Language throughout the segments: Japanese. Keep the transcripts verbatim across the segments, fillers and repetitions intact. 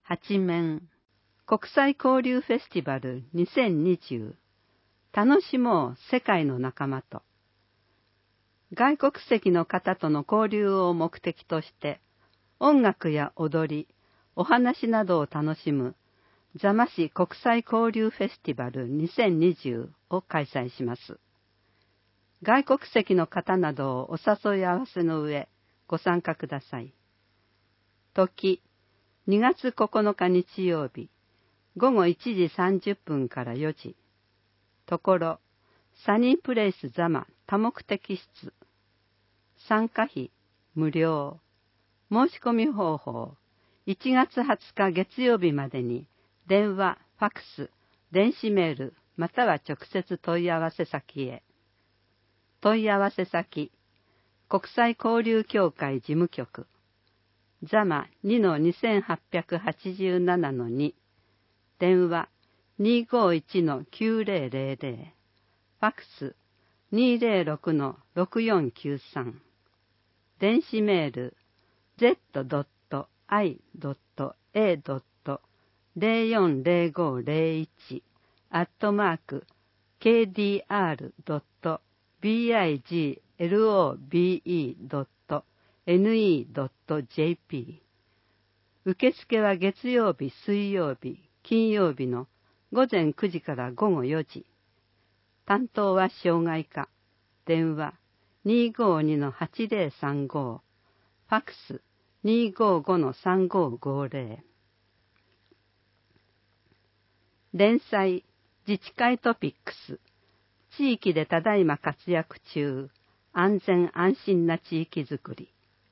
はち面国際交流フェスティバルにせんにじゅう楽しもう世界の仲間と、外国籍の方との交流を目的として音楽や踊り、お話などを楽しむ座間市国際交流フェスティバルにせんにじゅうを開催します。外国籍の方などをお誘い合わせの上ご参加ください。時にがつここのか日曜日ごごいちじさんじゅっぷんからよじ。ところサニープレイス座間多目的室。参加費無料。申し込み方法いちがつはつか月曜日までに電話、ファクス、電子メールまたは直接問い合わせ先へ。問い合わせ先国際交流協会事務局座間 にのにせんはっぴゃくはちじゅうななのに、電話 にーごーいちのきゅうぜろぜろぜろ、ファクス にーぜろろくのろくよんきゅうさん、電子メール ゼットドットアイドットエードットゼロよんゼロごゼロいち アットマーク ケーディーアールドットビーアイジーエルオービーイードットエヌイードットジェーピー。 受付は月曜日、水曜日、金曜日のごぜんくじからごごよじ。担当は障害課。電話 にーごーにのはちぜろさんご、ファクス にーごーごのさんごーごぜろ。連載自治会トピックス。地域でただいま活躍中、安全安心な地域づくり。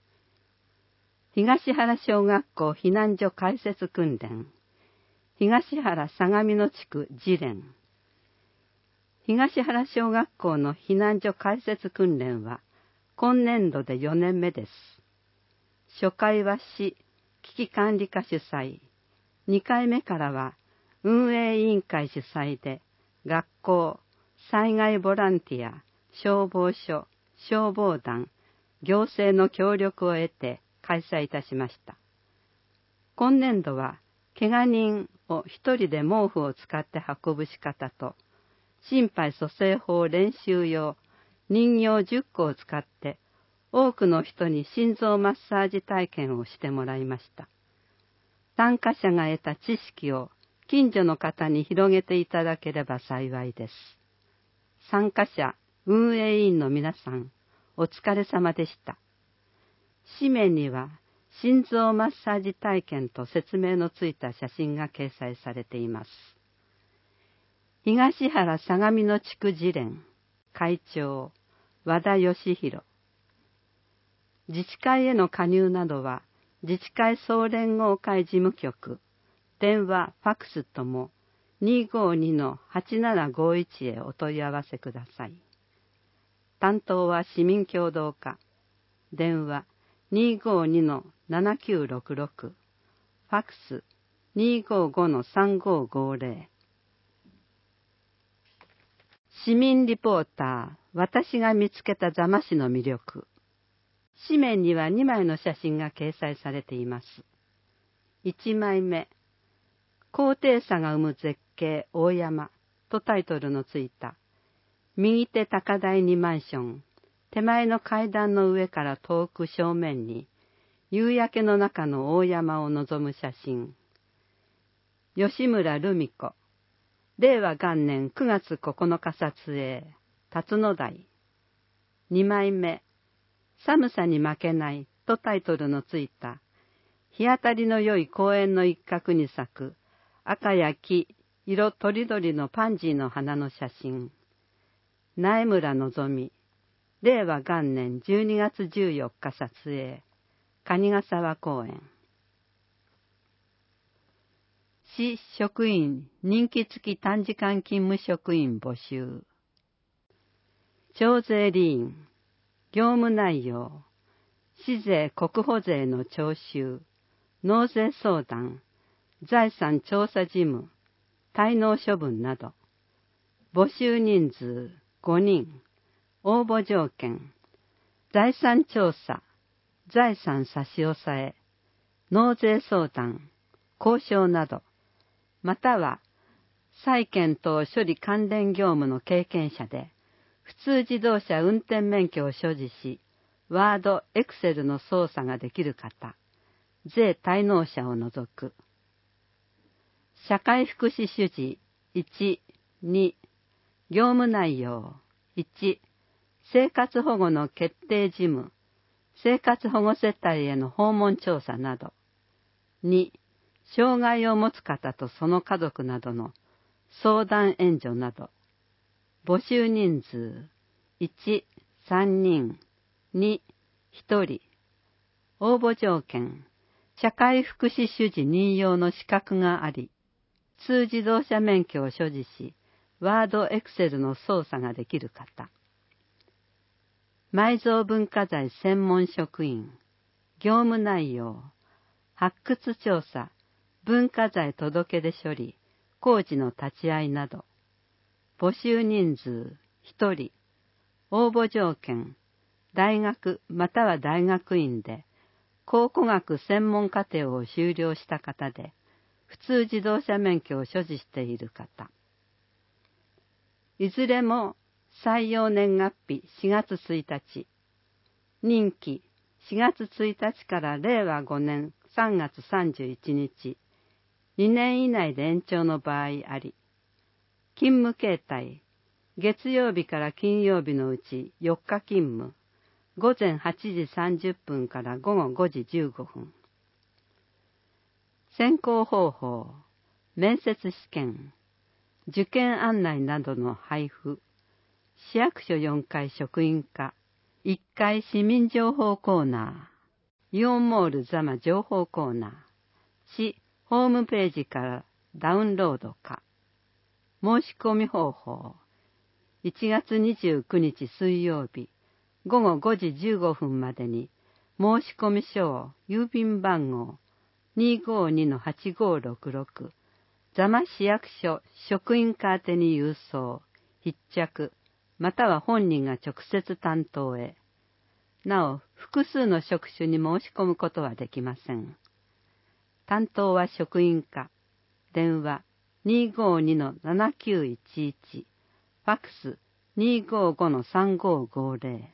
東原小学校避難所開設訓練。東原相模野地区次連。東原小学校の避難所開設訓練は今年度でよねんめです。初回は市危機管理課主催、にかいめからは運営委員会主催で学校、災害ボランティア、消防署、消防団、行政の協力を得て開催いたしました。今年度は怪我人を一人で毛布を使って運ぶ仕方と、心肺蘇生法練習用人形じゅっこを使って多くの人に心臓マッサージ体験をしてもらいました。参加者が得た知識を近所の方に広げていただければ幸いです。参加者、運営委員の皆さん、お疲れ様でした。紙面には心臓マッサージ体験と説明のついた写真が掲載されています。東原相模野地区次連会長和田義弘。自治会への加入などは自治会総連合会事務局、電話、ファクスとも にーごーにのはちななごいち へお問い合わせください。担当は市民協働課、電話 にーごーにのななきゅうろくろく、ファクス にーごーごのさんごーごぜろ。市民リポーター、私が見つけた座間市の魅力。紙面にはにまいの写真が掲載されています。いちまいめ、高低差が生む絶景大山とタイトルのついた、右手高台にマンション、手前の階段の上から遠く正面に、夕焼けの中の大山を望む写真。吉村留美子。れいわがんねんくがつここのか撮影。辰野台。にまいめ。寒さに負けないとタイトルのついた、日当たりの良い公園の一角に咲く赤や黄、色とりどりのパンジーの花の写真。苗村のぞみ。れいわがんねんじゅうにがつじゅうよっか撮影。蟹ヶ沢公園。市職員任期付き短時間勤務職員募集。徴税理員。業務内容。市税国保税の徴収。納税相談。財産調査事務。滞納処分など。募集人数ごにん。応募条件。財産調査。財産差し押さえ。納税相談。 交渉など、または債権等処理関連業務の経験者で、普通自動車運転免許を所持し、ワード、エクセルの操作ができる方、税滞納者を除く。社会福祉主事いち、に、業務内容いち、生活保護の決定事務、生活保護世帯への訪問調査など、に、障害を持つ方とその家族などの相談援助など、募集人数いち、さんにん、に、ひとり、応募条件、社会福祉主事任用の資格があり、通自動車免許を所持し、ワード、エクセルの操作ができる方。埋蔵文化財専門職員、業務内容、発掘調査、文化財届出処理、工事の立ち会いなど、募集人数ひとり、応募条件、大学または大学院で、考古学専門課程を修了した方で、普通自動車免許を所持している方。いずれも採用年月日しがつついたち、任期しがつついたちかられいわごねんさんがつさんじゅういちにち、にねん以内で延長の場合あり、勤務形態、月曜日から金曜日のうちよっか勤務、ごぜんはちじさんじゅっぷんからごごごじじゅうごふん。選考方法、面接試験、受験案内などの配布、市役所よんかい職員課、いっかい市民情報コーナー、イオンモール座間情報コーナー、市ホームページからダウンロードか。申し込み方法、いちがつにじゅうくにち水曜日、ごごごじじゅうごふんまでに、申し込み書を郵便番号 にーごーにのはちごーろくろく、座間市役所職員課宛てに郵送、必着、または本人が直接担当へ。なお、複数の職種に申し込むことはできません。担当は職員課、電話 にーごーにのななきゅういちいち、ファックス にーごーごのさんごーごーぜろ。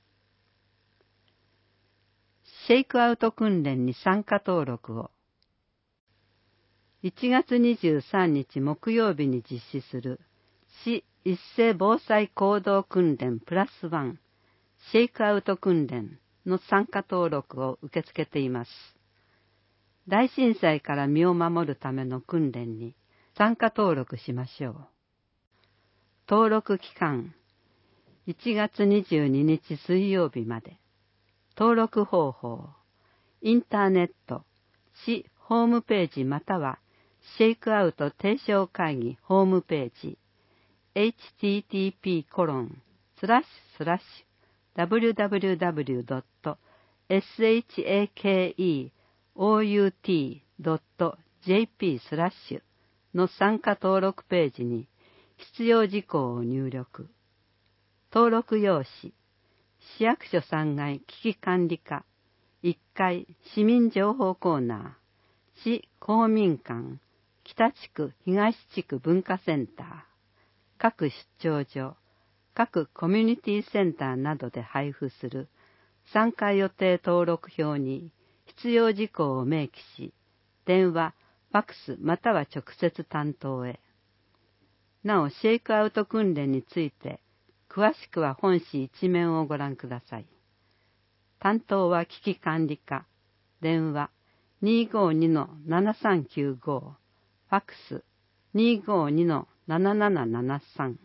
シェイクアウト訓練に参加登録を。いちがつにじゅうさんにち木曜日に実施する市一斉防災行動訓練プラスワンシェイクアウト訓練の参加登録を受け付けています。大震災から身を守るための訓練に参加登録しましょう。登録期間いちがつにじゅうににち水曜日まで。登録方法、インターネット、市ホームページまたはシェイクアウト提唱会議ホームページ、エイチティーティーピーコロンスラッシュスラッシュダブリューダブリューダブリュードットシャケオウトドットジェーピースラッシュの参加登録ページに必要事項を入力。登録用紙、市役所さんがい危機管理課、いっかい市民情報コーナー、市公民館、北地区東地区文化センター、各出張所、各コミュニティセンターなどで配布する参加予定登録表に必要事項を明記し、電話、ファックスまたは直接担当へ。なお、シェイクアウト訓練について、詳しくは本誌一面をご覧ください。担当は危機管理課、電話 にーごーにのななさんきゅうご、ファックス にーごーにのななななななさん。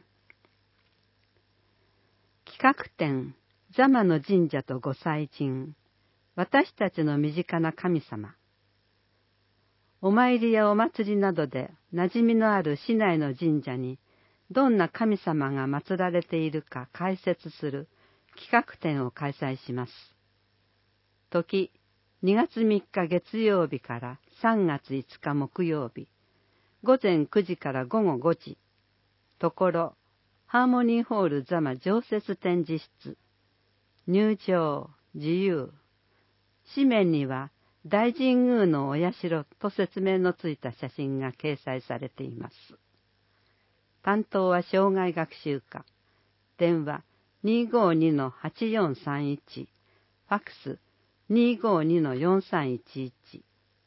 企画展、座間の神社と御祭神、私たちの身近な神様。お参りやお祭りなどで馴染みのある市内の神社にどんな神様が祀られているか解説する企画展を開催します。時、にがつみっか月曜日からさんがついつか木曜日、ごぜんくじからごごごじ。ところ、ハーモニーホール座間常設展示室。入場、自由。紙面には大神宮のお社と説明のついた写真が掲載されています。担当は生涯学習課。電話 にーごーにのはちよんさんいち、ファックス にーごーにのよんさんいちいち。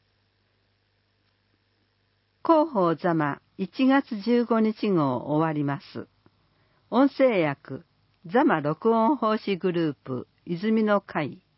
広報ざまいちがつじゅうごにち号終わります。音声訳ざま録音奉仕グループ泉の会